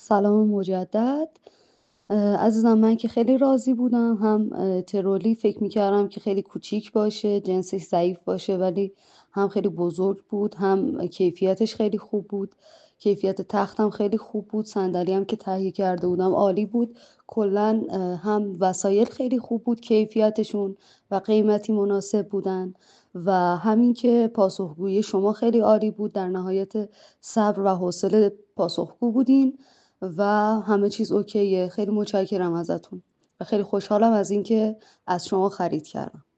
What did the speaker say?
سلام مجدد. عزیزم، من که خیلی راضی بودم. هم ترولی فکر میکردم که خیلی کوچیک باشه، جنسش ضعیف باشه، ولی هم خیلی بزرگ بود، هم کیفیتش خیلی خوب بود. کیفیت تختم خیلی خوب بود، صندلی هم که تهیه کرده بودم عالی بود. کلا هم وسایل خیلی خوب بود کیفیتشون و قیمتی مناسب بودن، و همین که پاسخگویی شما خیلی عالی بود. در نهایت صبر و حوصله پاسخگو بودین و همه چیز اوکیه. خیلی متشکرم ازتون و خیلی خوشحالم از اینکه از شما خرید کردم.